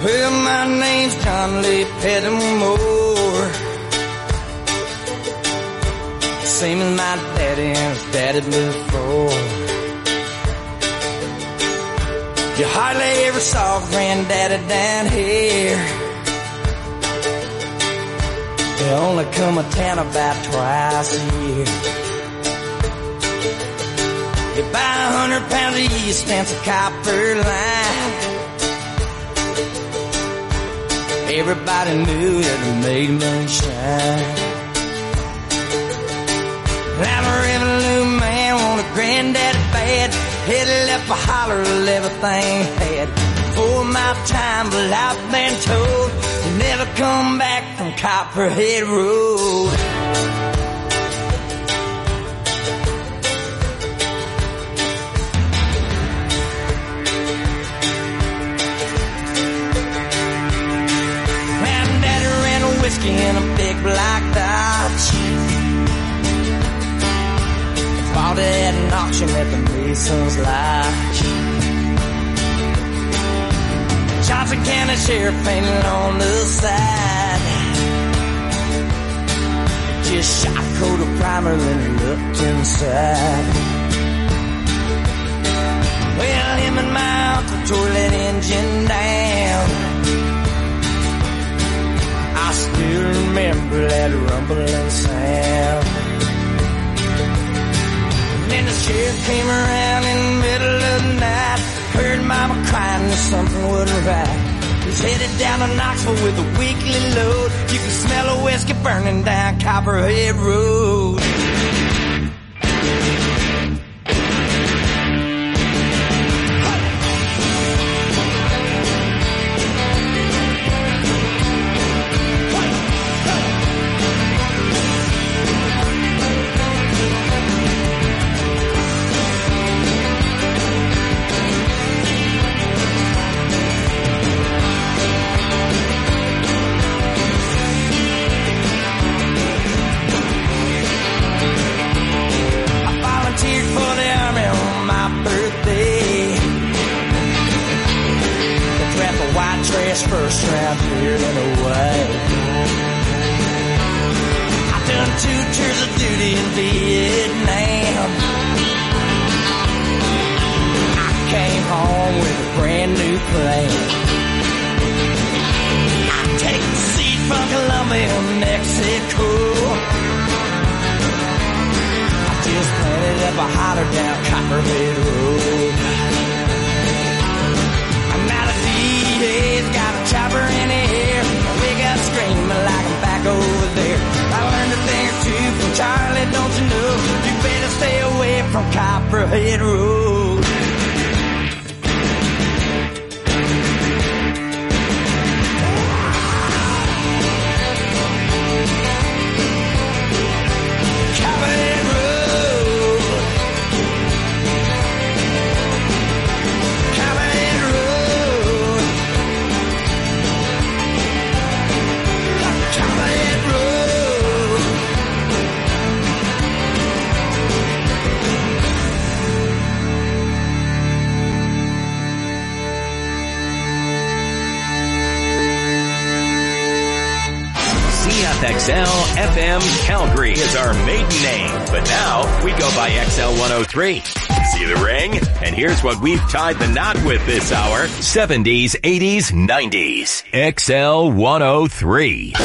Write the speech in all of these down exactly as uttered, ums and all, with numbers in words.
Well, my name's John Lee Pettimore, same as my daddy and his daddy before. You hardly ever saw Granddaddy down here. They only come to town about twice a year. You buy a hundred pounds of yeast and some copper line. Everybody knew that it made moonshine. I'm a revenue man, want a granddaddy bad. Headed up a holler of everything had. Before my time, but I've been told you never come back from Copperhead Road. Granddaddy ran a whiskey in a big black Dodge. Bought it at an auction at the Mason's Lodge. Johnson County Sheriff painted on the side. Just shot a coat of primer, then looked inside. Well, him and my uncle tore that engine down. I still remember that rumbling sound. Then the sheriff came around in the middle of the night. Heard mama crying that something wasn't right. He's headed down to Knoxville with a weekly load. You can smell a whiskey burning down Copperhead Road. First round cleared and away. I've done two tours of duty in Vietnam. I came home with a brand new plane. I take the seat from Colombia, Mexico. I just planted up a holler down Copperhead Road. I'm out of D-Day's got a chopper in the air. Wake up screaming like I'm back over there. I learned a thing or two from Charlie, don't you know? You better stay away from Copperhead Road. Copperhead Road. Copperhead Road. Copperhead Road. C F X L F M Calgary is our maiden name, but now we go by X L one oh three. See the ring? And here's what we've tied the knot with this hour. seventies, eighties, nineties. X L one oh three.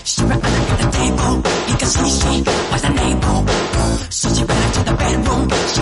So she ran to the bedroom.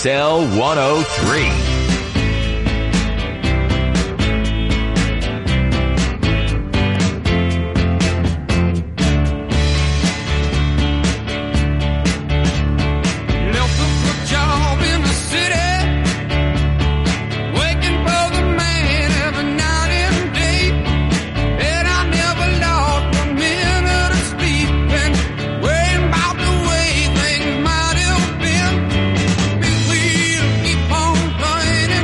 X L one oh three. Going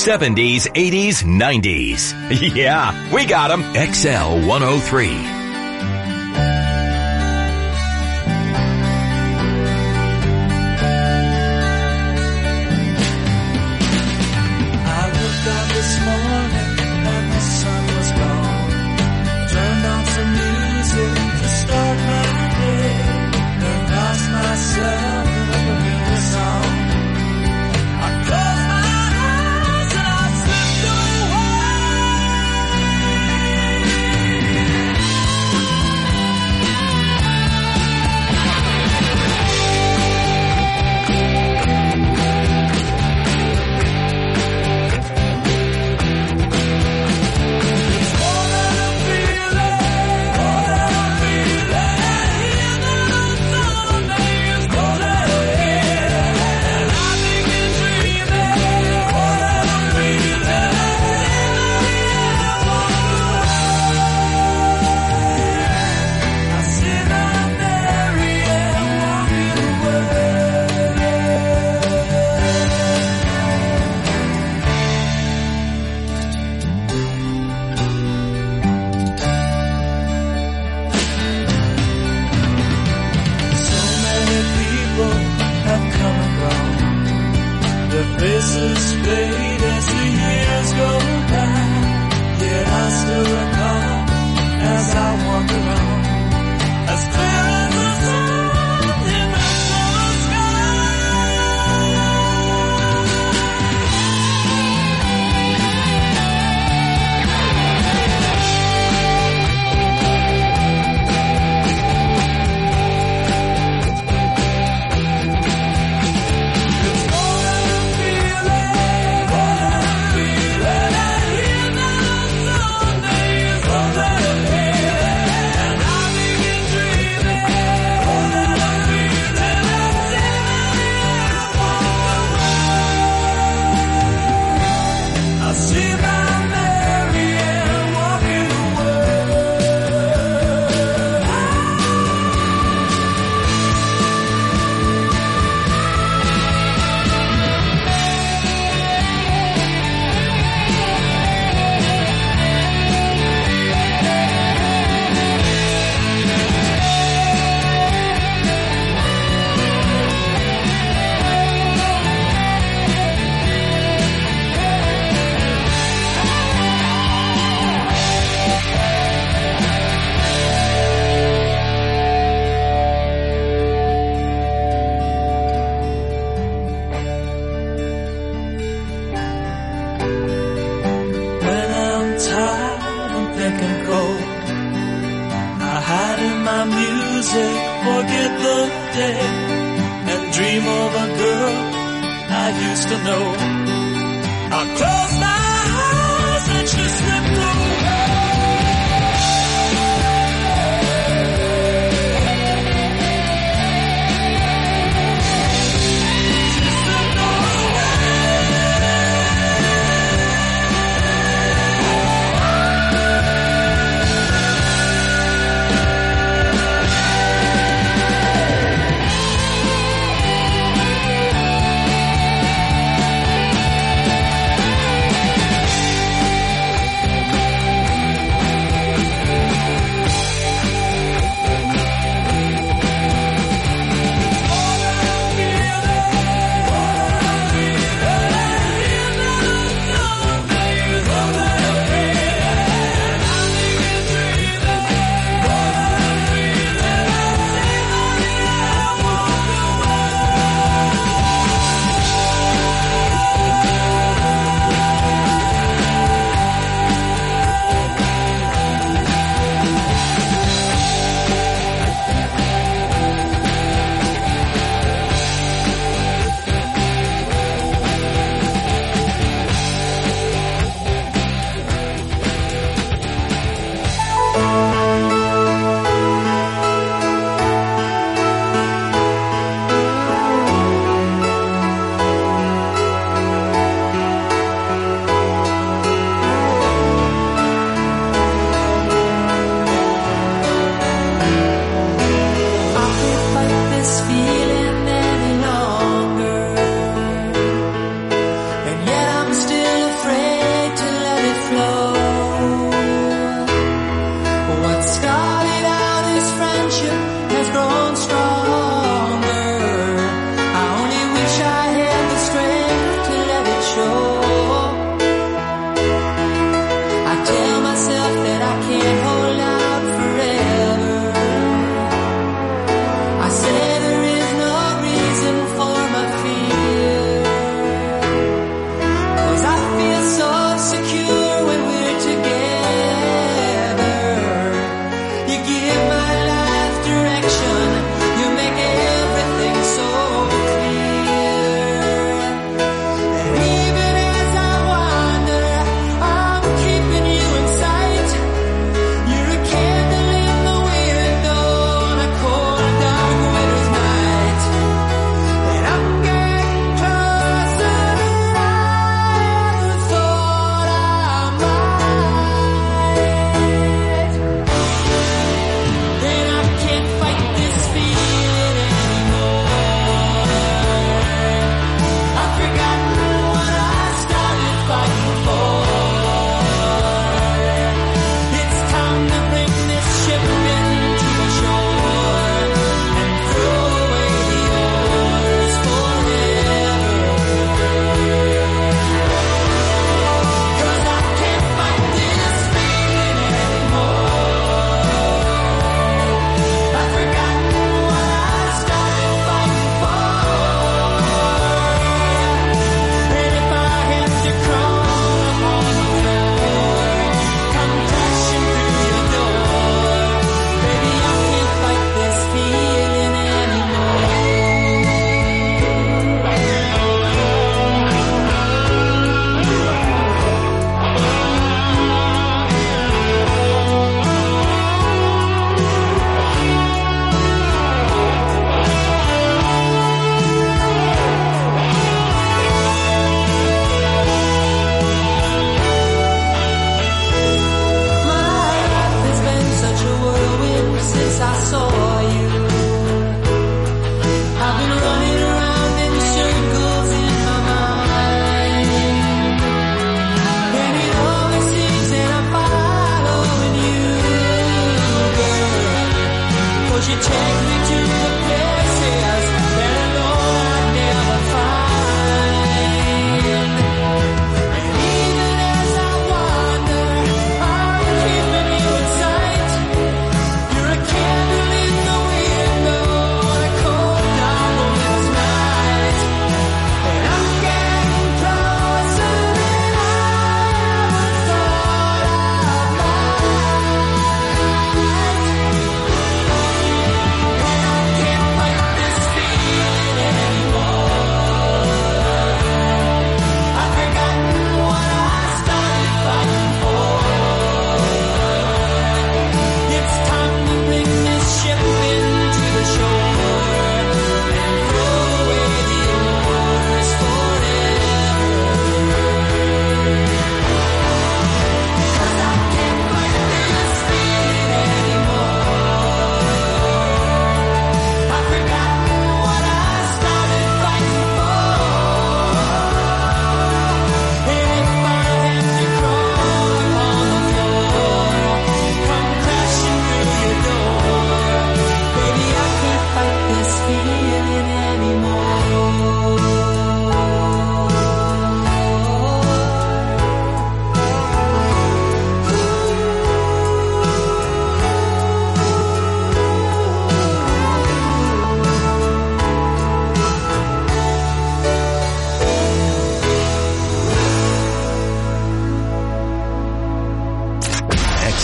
seventies, eighties, nineties. Yeah, we got them. X L one oh three.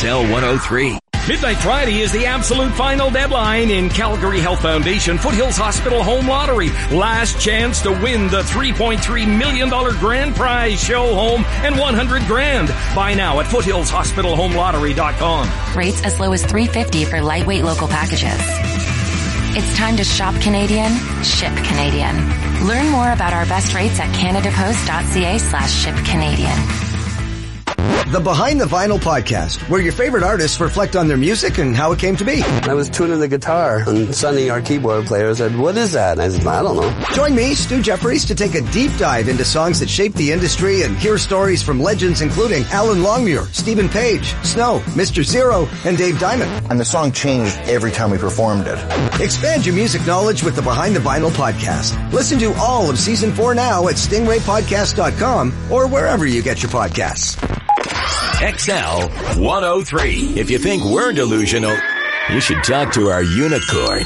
X L one oh three. Midnight Friday is the absolute final deadline in Calgary Health Foundation Foothills Hospital Home Lottery. Last chance to win the three point three million dollars grand prize, show home, and one hundred grand. Buy now at foothills hospital home lottery dot com. Rates as low as three dollars and fifty cents for lightweight local packages. It's time to shop Canadian, ship Canadian. Learn more about our best rates at canadapost.ca slash ship Canadian. The Behind the Vinyl podcast, where your favorite artists reflect on their music and how it came to be. I was tuning the guitar, and Sonny, our keyboard player, said, "What is that?" And I said, "I don't know." Join me, Stu Jeffries, to take a deep dive into songs that shaped the industry and hear stories from legends including Alan Longmuir, Stephen Page, Snow, Mister Zero, and Dave Diamond. And the song changed every time we performed it. Expand your music knowledge with the Behind the Vinyl podcast. Listen to all of season four now at stingray podcast dot com or wherever you get your podcasts. X L one oh three. If you think we're delusional, you should talk to our unicorn.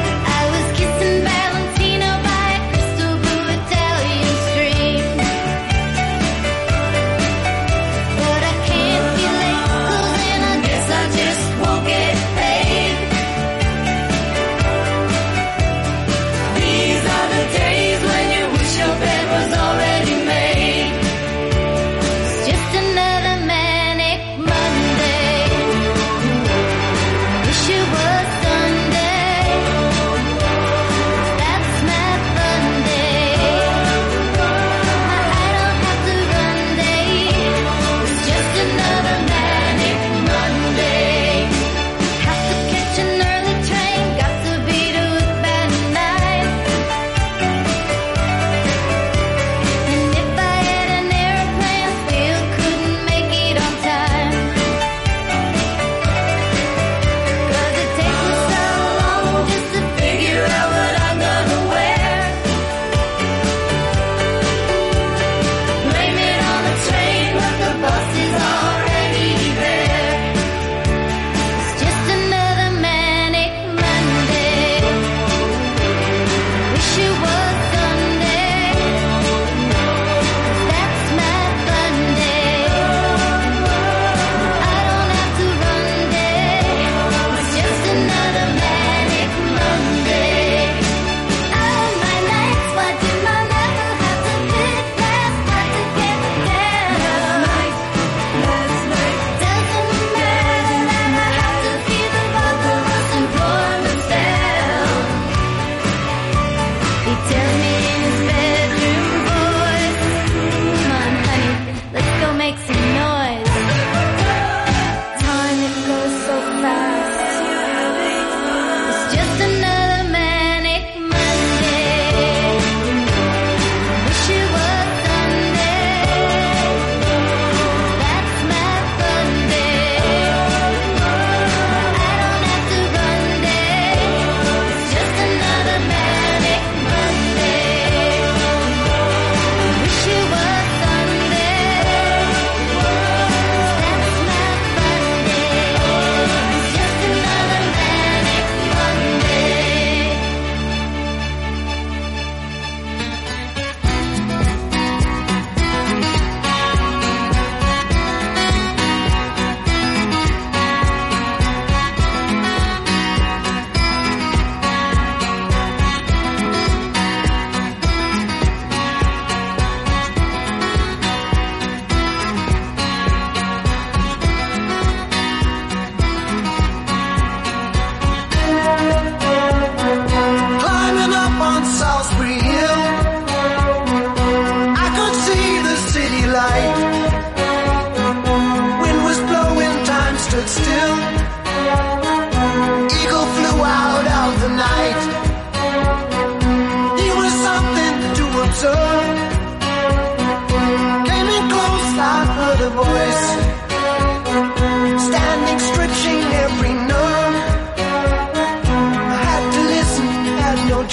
I was kissing Valentino by a crystal blue Italian stream.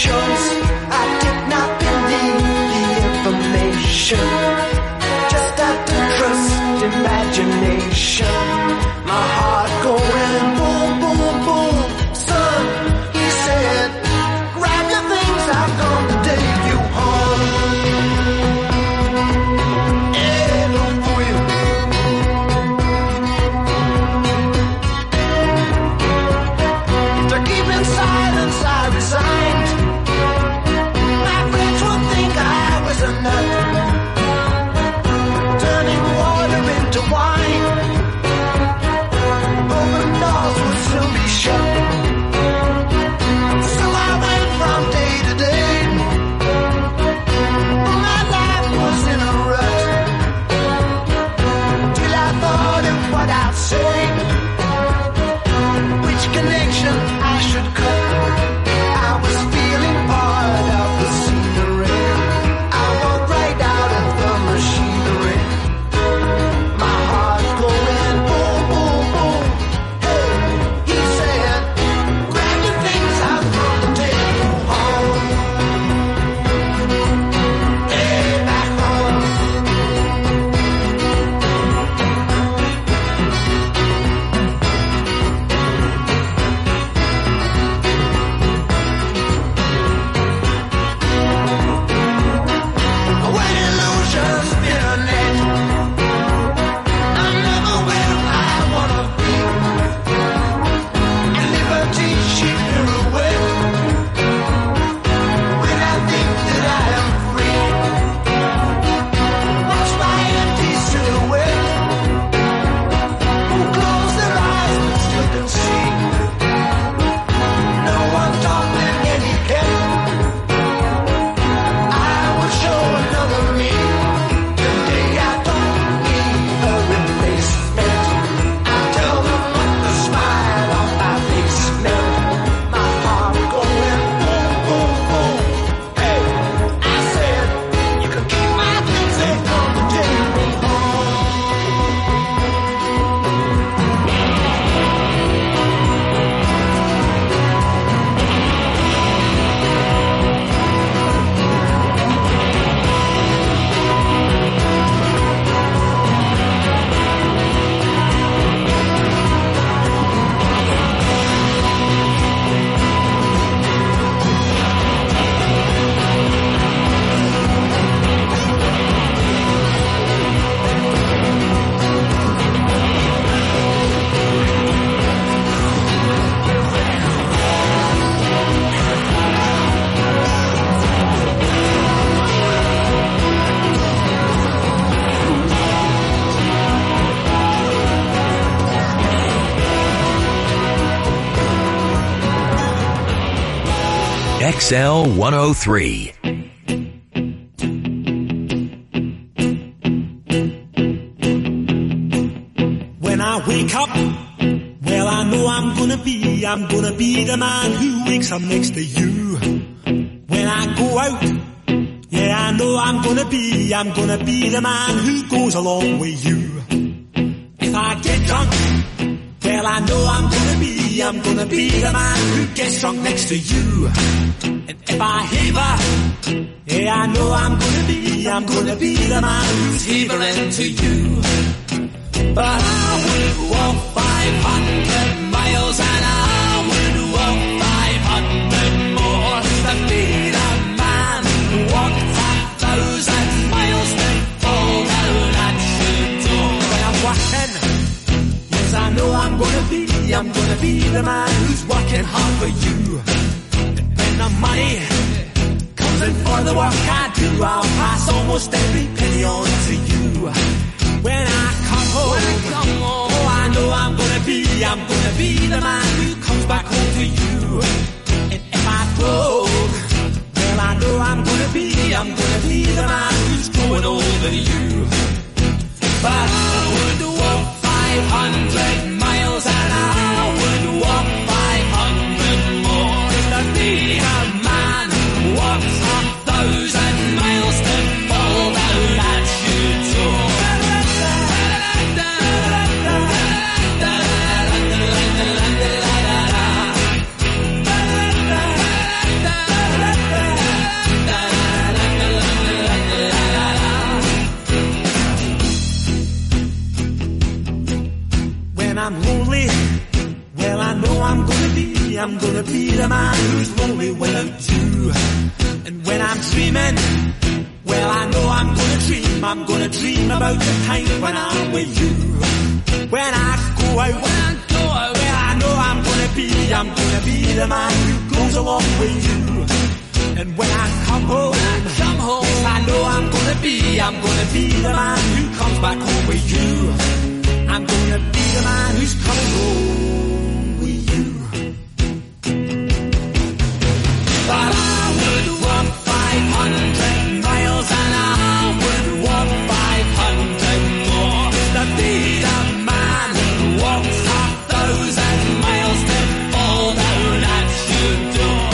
emotions. I did not believe the information. Just had to trust imagination. My heart going boom, boom, boom. Son, he said, grab your things, I've come to take you home. Yeah, no will. To keep in silence, I resigned. My friends would think I was a nut, turning water into wine. Open doors would soon be shut. So I went from day to day. My life was in a rut, till I thought of what I'd say, which connection I should cut. I was feeling part of the scenery. I walked right out of the machinery. My heart going boom, boom, boom. Hey, he said, grab your things, I'll come to take you home. Hey, back home. When illusions been a net, I'm never where I wanna be. And liberty she pirouette when I think that I am free. Watch my empty silhouette, who close their eyes but still can see. No one taught them any care. I will show another me. Today I don't need a replacement. I tell them what the smile on my face meant. My heart going boom, boom, boom. Hey, I said, you can keep my things, they've come to take me home. X L one oh three. When I wake up, well, I know I'm gonna be, I'm gonna be the man who wakes up next to you. When I go out, yeah, I know I'm gonna be, I'm gonna be the man who goes along with you. If I get drunk, well, I know I'm gonna be, I'm gonna be the man who gets drunk next to you. And if I heaver, yeah, I know I'm gonna be, I'm gonna be the man who's heavering to you. But I would walk five hundred miles and I would walk five hundred more to be the man who walked a thousand miles to fall down at your door. When I'm walking, yes, I know I'm gonna be, I'm gonna be the man who's working hard for you. And when the money comes in for the work I do, I'll pass almost every penny on to you. When I come home, when I come home, oh, I know I'm gonna be, I'm gonna be the man who comes back home to you. And if I broke, well, I know I'm gonna be, I'm gonna be the man who's growing older than you. But I would walk five hundred miles and I would walk five hundred more to be a man who walks a thousand miles to fall down at your door. I'm gonna dream about the time when I'm with you. When I go out, when I go out, well, I know I'm gonna be, I'm gonna be the man who goes along with you. And when I come home, when I come home, yes, I know I'm gonna be, I'm gonna be the man who comes back home with you. I'm gonna be the man who's coming home with you. But I would walk five hundred miles and I would walk five hundred more to be the man who walks a thousand miles to fall down at your door.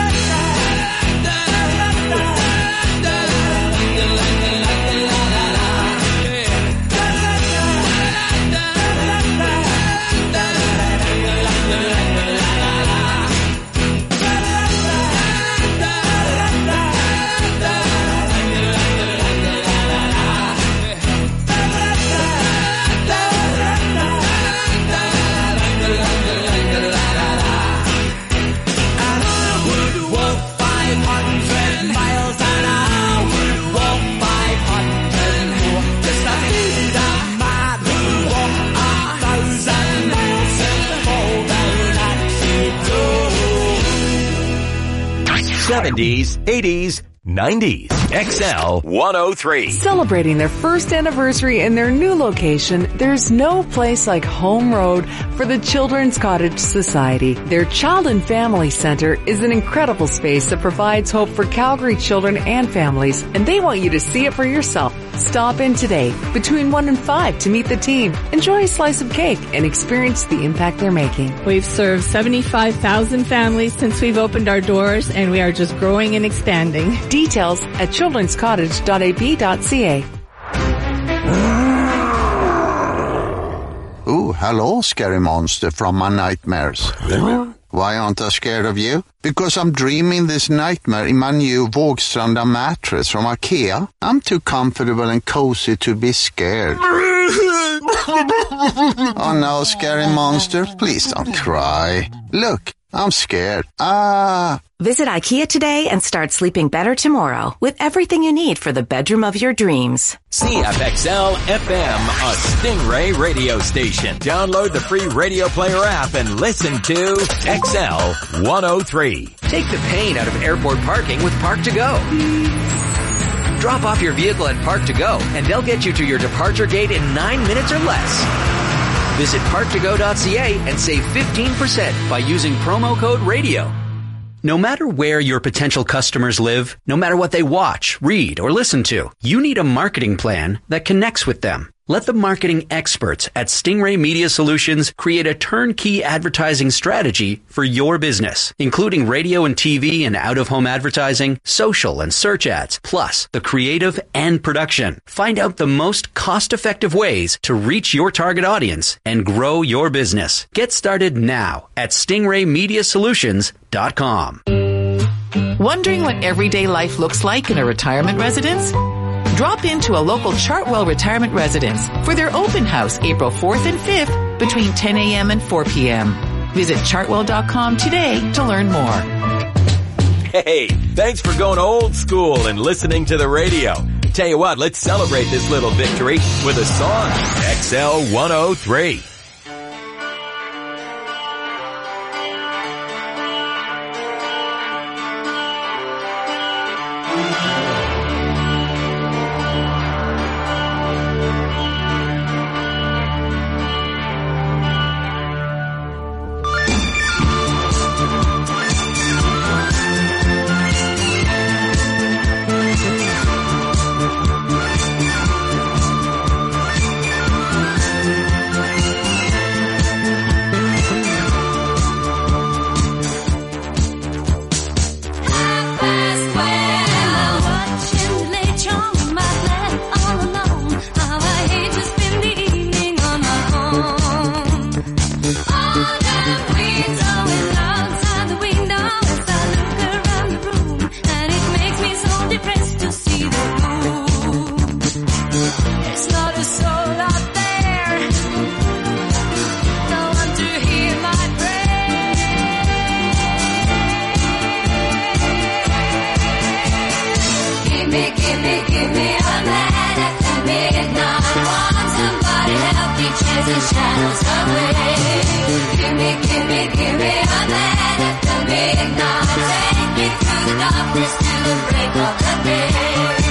seventies, eighties, nineties. X L one oh three. Celebrating their first anniversary in their new location, there's no place like Home Road for the Children's Cottage Society. Their Child and Family Center is an incredible space that provides hope for Calgary children and families, and they want you to see it for yourself. Stop in today between one and five to meet the team. Enjoy a slice of cake and experience the impact they're making. We've served seventy-five thousand families since we've opened our doors, and we are just growing and expanding. Details at children's cottage dot a p dot c a. Ooh, hello, scary monster from my nightmares. Why aren't I scared of you? Because I'm dreaming this nightmare in my new Vågstranda mattress from IKEA. I'm too comfortable and cozy to be scared. Oh no, scary monster, please don't cry. Look, I'm scared. Ah. Visit IKEA today and start sleeping better tomorrow with everything you need for the bedroom of your dreams. C F X L F M, a Stingray radio station. Download the free Radio Player app and listen to X L one oh three. Take the pain out of airport parking with Park to Go. Drop off your vehicle at Park to Go and they'll get you to your departure gate in nine minutes or less. Visit park to go dot c a and save fifteen percent by using promo code RADIO. No matter where your potential customers live, no matter what they watch, read, or listen to, you need a marketing plan that connects with them. Let the marketing experts at Stingray Media Solutions create a turnkey advertising strategy for your business, including radio and T V and out-of-home advertising, social and search ads, plus the creative and production. Find out the most cost-effective ways to reach your target audience and grow your business. Get started now at stingray media solutions dot com. Wondering what everyday life looks like in a retirement residence? Drop into a local Chartwell retirement residence for their open house April fourth and fifth between ten a.m. and four p.m. Visit chartwell dot com today to learn more. Hey, thanks for going old school and listening to the radio. Tell you what, let's celebrate this little victory with a song. X L one oh three. shadows away. Give me, give me, give me a man after midnight. Take me through the darkness to the break of the day.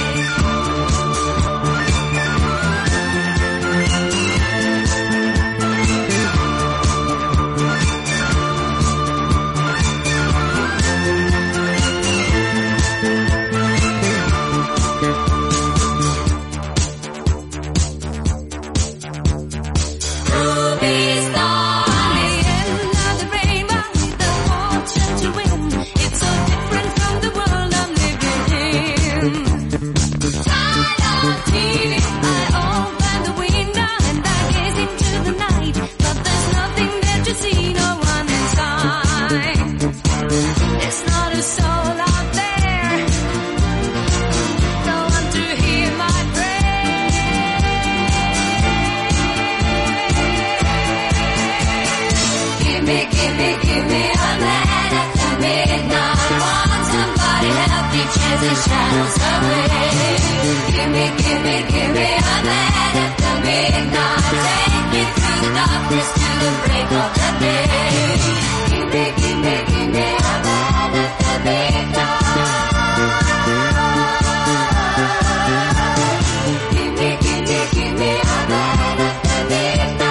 Shadows away. Give me, give me, give me a man after midnight. Take me through the darkness to the break of the day. Give me, give me, give me a man after midnight. Give me, give me, give me a man after midnight.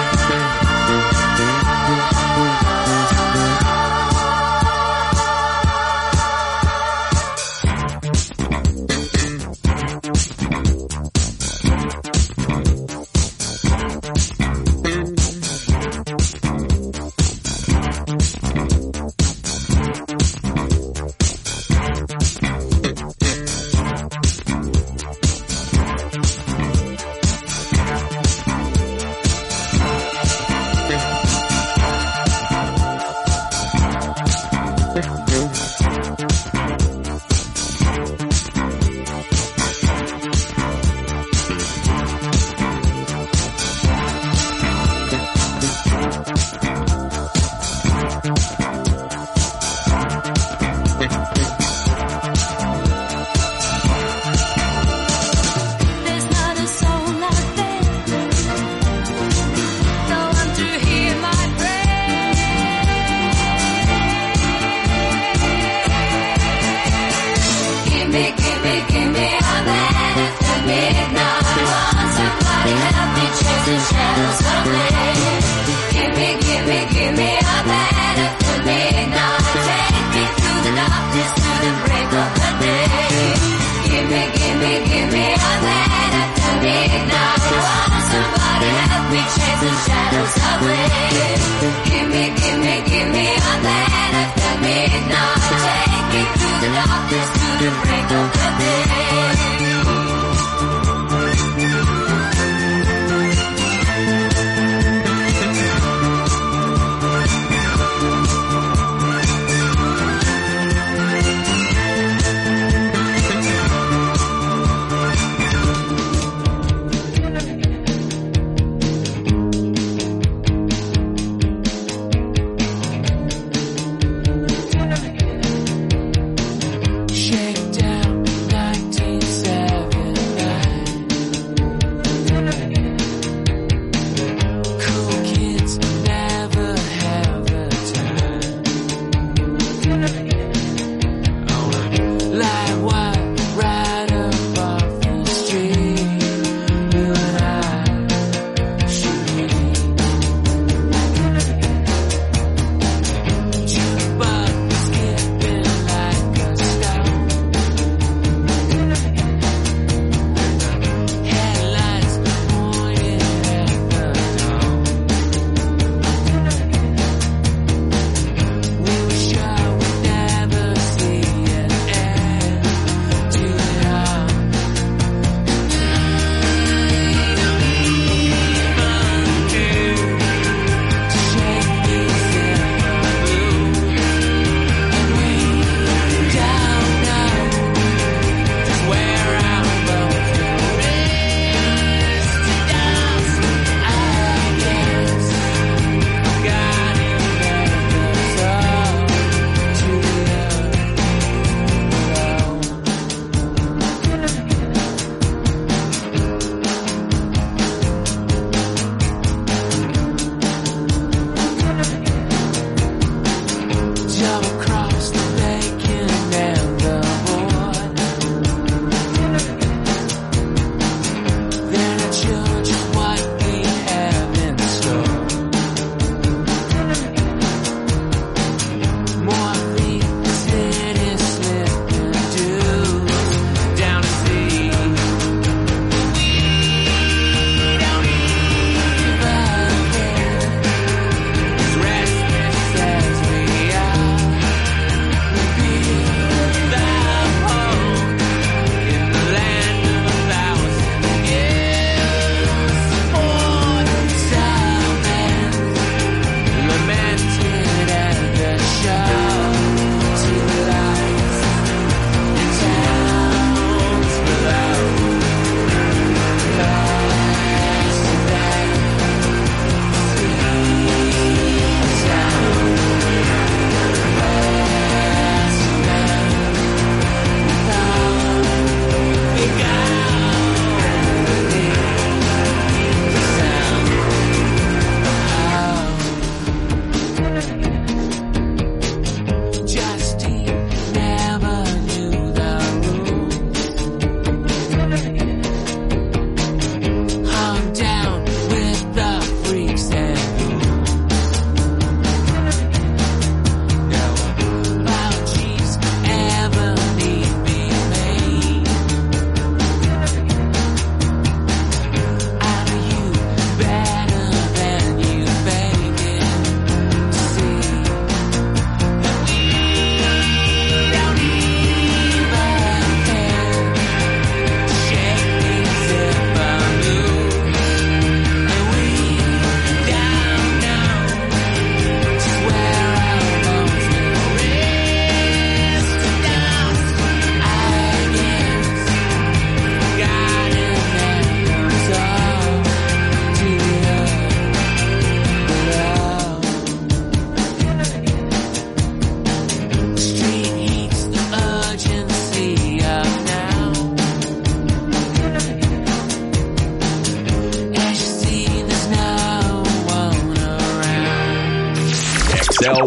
Shakedown nineteen seventy.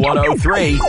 one oh three.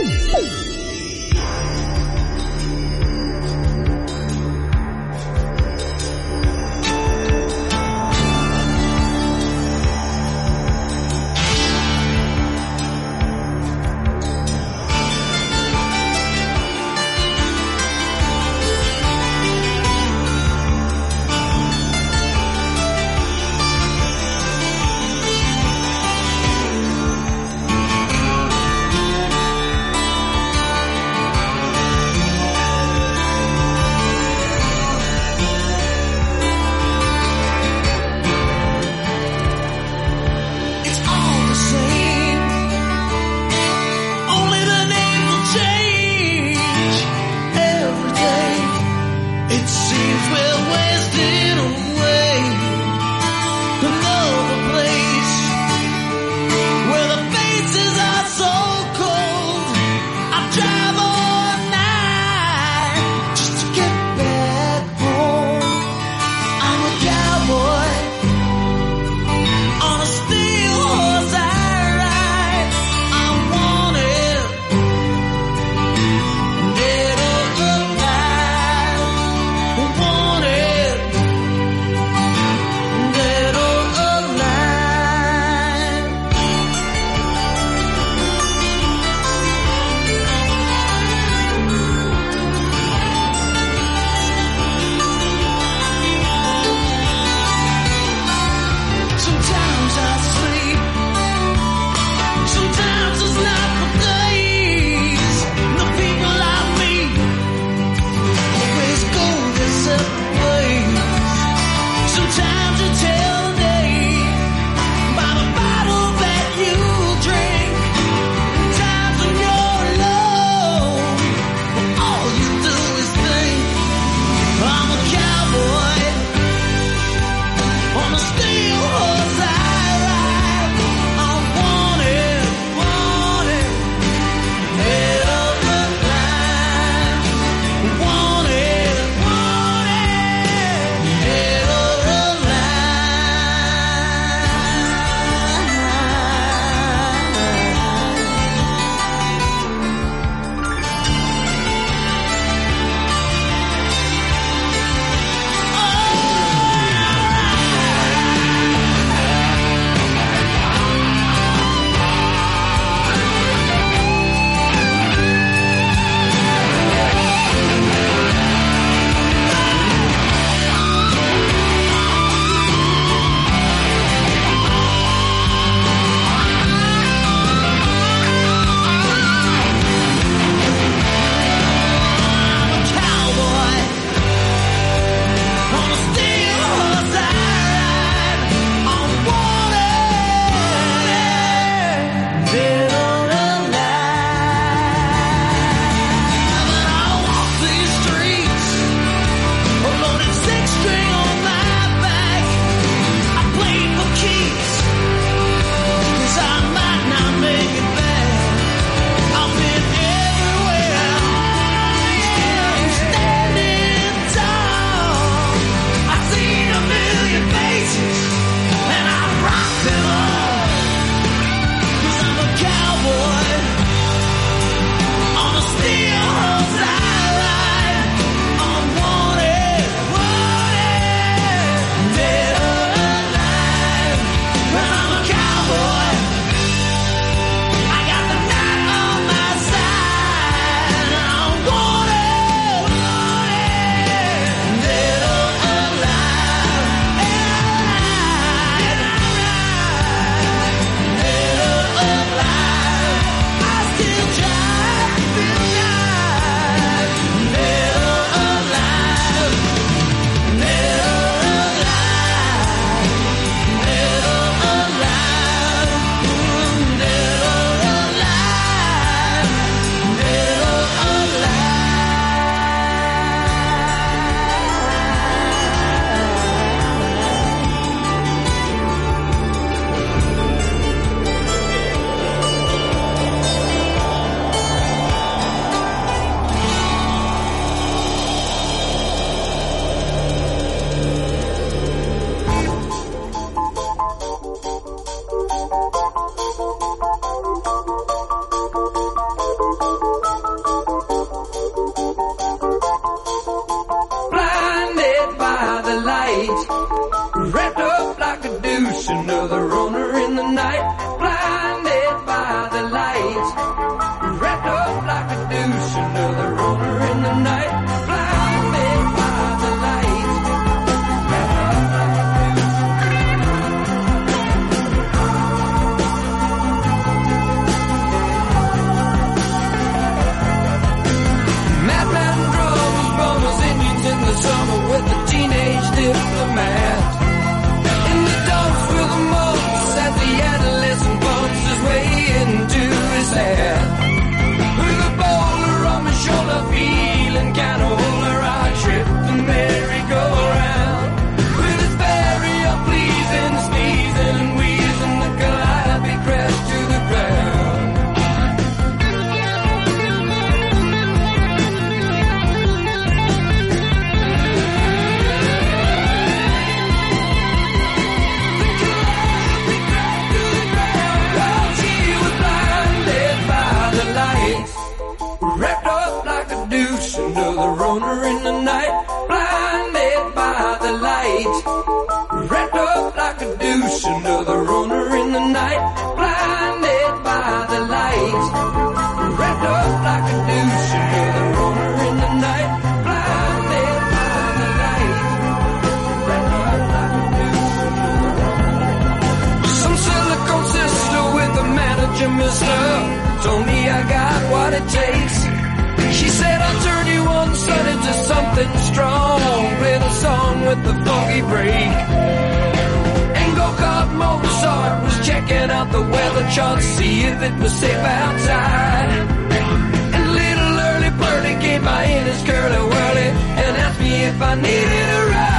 it takes. She said, I'll turn you on, son, into something strong. Play the song with the funky break. And go-kart Mozart was checking out the weather chart to see if it was safe outside. And little early birdie came by in his curly-whirly and asked me if I needed a ride.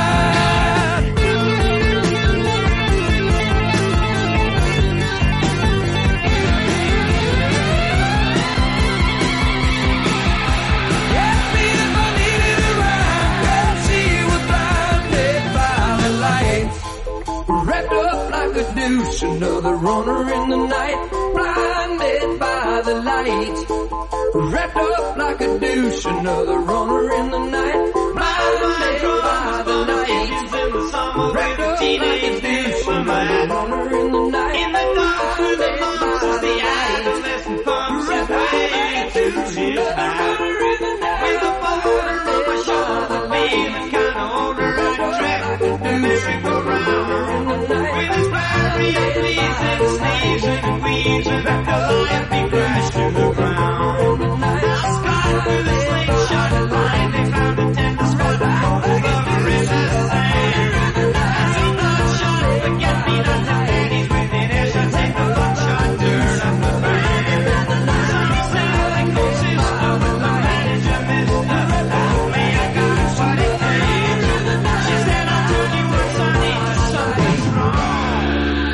Wrapped up like a deuce, another runner in the night, blinded by the light. Wrapped up like a deuce, another runner in the night, blinded by the light. Wrapped up like a deuce, another runner in the night, in the dark with the monks of the adolescent punks is way to his back. With a boulder on my shoulder, feeling kinda older, I track the merry-go-round. With his fiery and pleasing, sneezing and wheezing, let the happy crash to the ground. Outside with a slingshot and line, they found a tender spot for the racist sand. And some bloodshot forget-me-not ladies within earshot, take the buckshot dirt off the band. Some selling coaches of the manager, mister, oh me, I got what it takes. She said, I told you once I need something strong.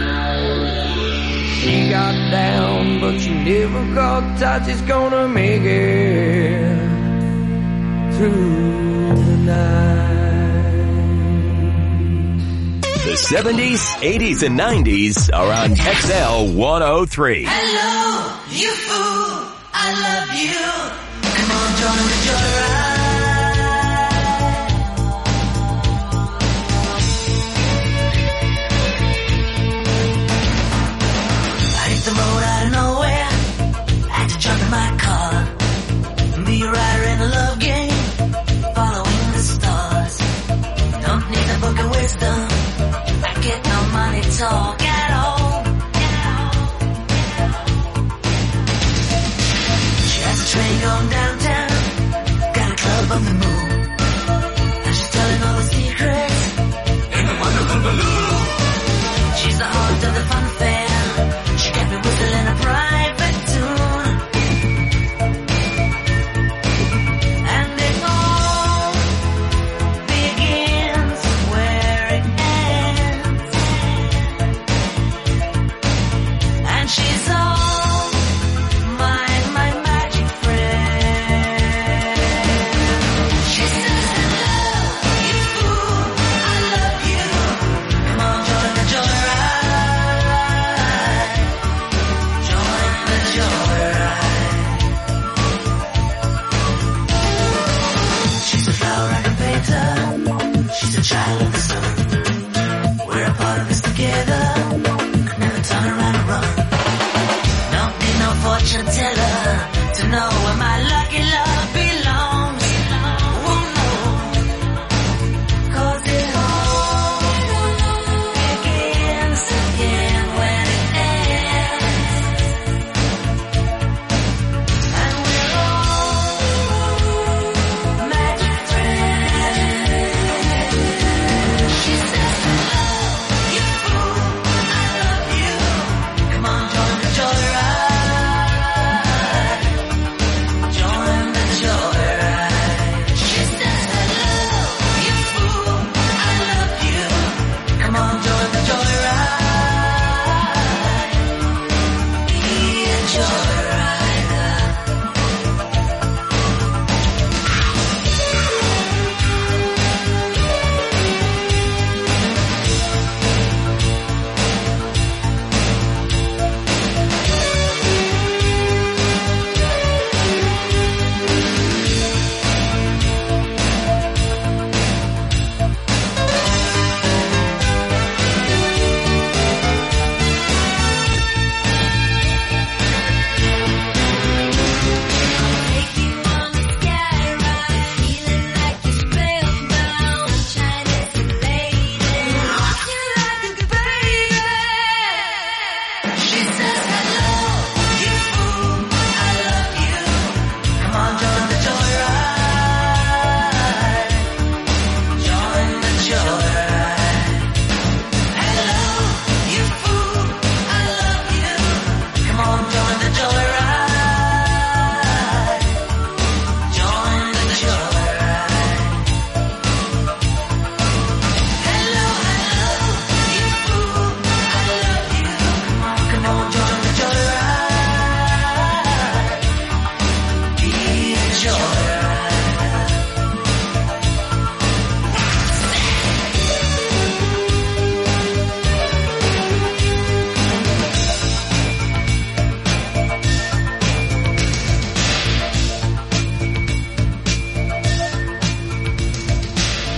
She got down, but she never got tight. She's gonna make it through the night. The seventies, eighties, and nineties are on X L one oh three. Hello, you fool, I love you. Come on, join the joyride. I hit the road out of nowhere. I had to jump in my car. Be a rider in a love game, following the stars. Don't need a book of wisdom. I get no money talk at all. She has a train going downtown, got a club on the move. And she's telling all the secrets in the wonderful balloon. She's the heart of the fun fair. She got me whistling a private tune. And it all begins where it ends. And she's all my, my magic friend. She says, hello, you fool, I love you. Come on, join the joyride. Join the joyride. She's a flower and a painter. She's a child of the sun. We're a part of this together. Could never turn around and run. Don't need no fortune teller to know where my lucky love belongs. Oh no, 'cause it all begins again when it ends. And we're all magic friends. She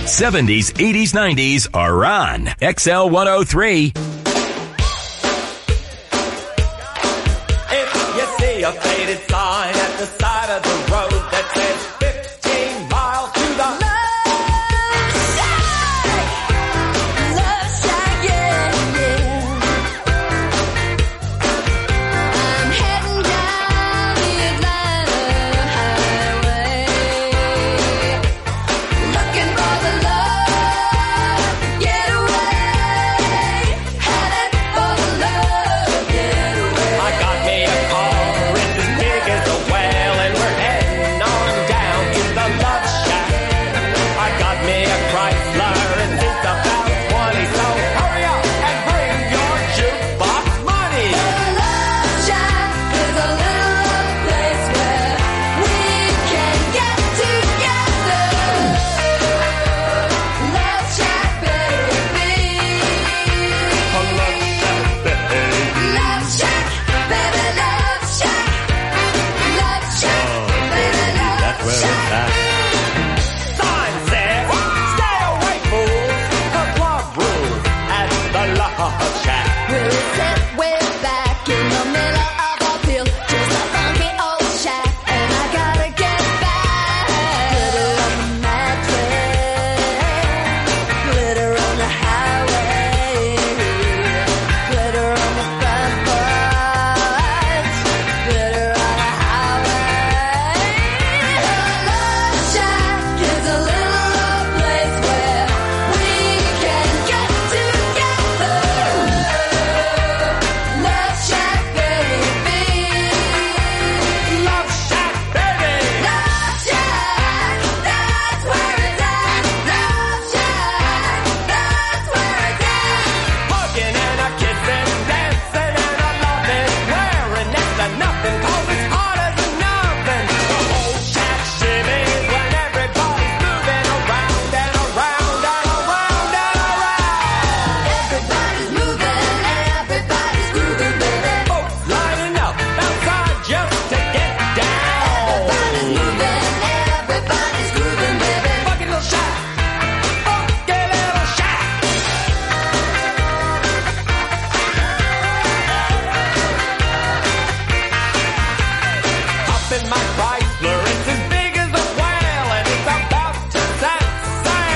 seventies, eighties, nineties are on X L one oh three.